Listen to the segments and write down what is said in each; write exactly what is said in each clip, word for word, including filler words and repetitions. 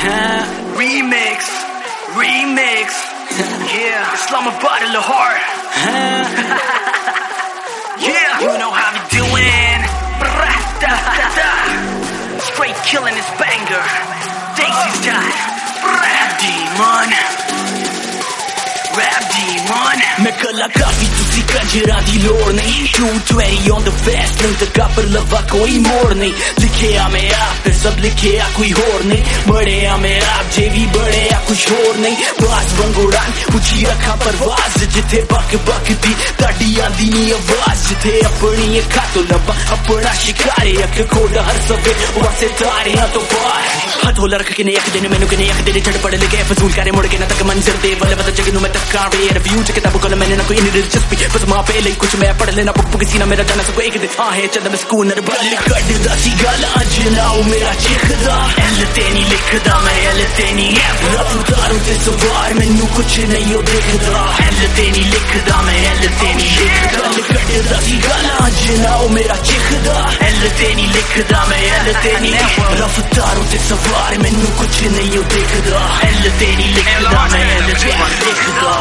Remix, remix. Yeah, Islamabad, Lahore. Yeah, you know how we doing. Straight killing this banger. Daisy's time. Rap demon. Rap demon. मैं कला काफी तुसी कंजरा दी लोड़ नहीं two twenty on the fast नहीं तका पर लवा कोई मोड़ नहीं लिखे आ मैं आप पे सब लिखे आ कोई होर नहीं बड़े आ मैं आप जे भी बड़े आ कुछ होर नहीं बाज बंगोड़ान उची रखा परवाज जिथे बक बक दी ताड़ी आंदी नी आवाज जिथे अपनी अखा तो लबा अपना शिकारे अख खोड़ा हर सवे वासे तारे तो बार हथोला रख के ने एक दिन मैनू के ने एक दिन झड़ पड़ लगे फजूल करे मुड़ के ना तक मंजर दे वाले बता जगनू मैं तक का रे रिव्यू च किताब को मैंने ना कोई दिलचस्पी बस मां पे ले कुछ मैं पढ़ लेना बुक बुक सीना मेरा जाना सब एक दिन हां है चंद मैं स्कूल नर बल कड्डदा सी गालां जनाओ मेरा चिखदा एल तेनी लिखदा मैं एल तेनी रफ्तारों ते सवार मैनू कुछ नहीं ओ देखदा एल तेनी लिखदा मैं एल तेनी लिखदा कड्डदा सी गालां जनाओ मेरा चिखदा एल तेनी लिखदा मैं एल तेनी रफ्तारों ते सवार मैनू कुछ नहीं ओ देखदा एल तेनी लिखदा मैं एल तेनी लिखदा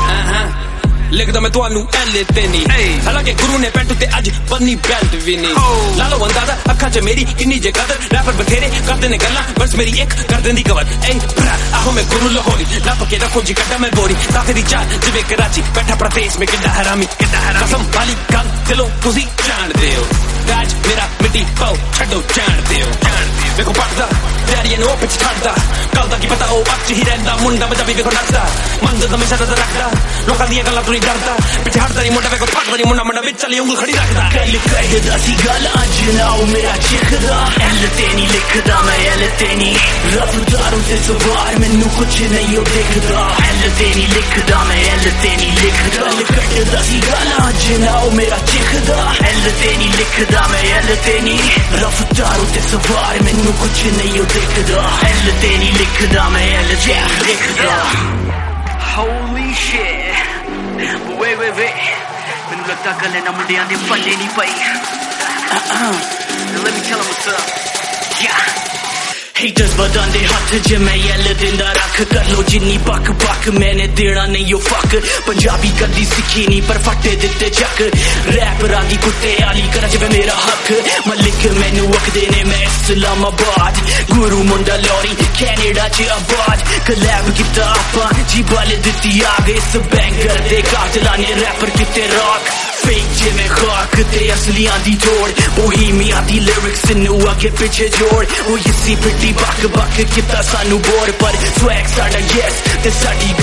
लिखदा मैं तुहानू एल तेनी हालांकि गुरु ने पैंट ते अज बन्नी बेल्ट भी नहीं ला लो अंदाजा अखा च मेरी किन्नी जे कदर रैपर बथेरे करदे ने गल्लां बस मेरी एक कर देंदी कवर ए भरा आहो मैं गुरु लाहौरी लप के रखो जी कड्डा मैं बोरी काफी दी चाल जिवे कराची बैठा प्रदेश में किड्डा हरामी किड्डा हरामी कसम वाली गल दिलों तुसी जाणदे हो राज मेरा मिट्टी पाओ छड्डो जाणदे हो जाणदे हो देखो पढ़दा डैडी नो पिछ छड्डदा कल दा की पता ओ अच ही रहंदा मुंडा मजा भी देखो नचदा मंद हमेशा नजर रखदा लोकां दी गल्लां तू डरदा पिछ हटदा नहीं मुंडा वेखो फटदा नहीं मुंडा मुंडा विच चली उंगल खड़ी रखदा गल कड्डदा सी गालां जनाओ मेरा चिखदा एल तेनी लिखदा मैं एल तेनी रफ्तारों ते सवार मैनू कुछ नहीं ओ देखदा एल तेनी लिखदा मैं एल तेनी लिखदा गल कड्डदा सी गालां जनाओ मेरा चिखदा एल तेनी लिखदा मैं एल तेनी रफ्तारों ते सवार मैनू कुछ नहीं ओ देखदा एल तेनी लिखदा मैं एल तेनी लिखदा Holy shit. Wait, wait, wait. मैनू लगदा गल्ले ना मुंडियां दे पल्ले नहीं पई. Let me tell them what's up. Yeah. Haters बदन दे हथ च मैं यल दिंदा रख कर लो जिन्नी बक बक मैंने देना नहीं ओ फक पंजाबी कदी सिक्खी नहीं पर फटे दिते चक रैपरां दी कुत्ते आली करा च मेरा हक मलिक मैनू आखदे ने मैं इस्लामाबाद गुरु मुंडा लौरी कैनेडा च आबाद कलैब कीता आपां जी बाले दित्ती आग इस बैंगर दे कातलां ने रैपर कीते रॉक फेक जिवें खाक ते असलियां दी तोड़ बोहीमिया दी लिरिक्स नू अगे पिछे जोड़ ओ यसी पिट्टी बक बक किता सानू बोर पर स्वैग साडा यस ते साडी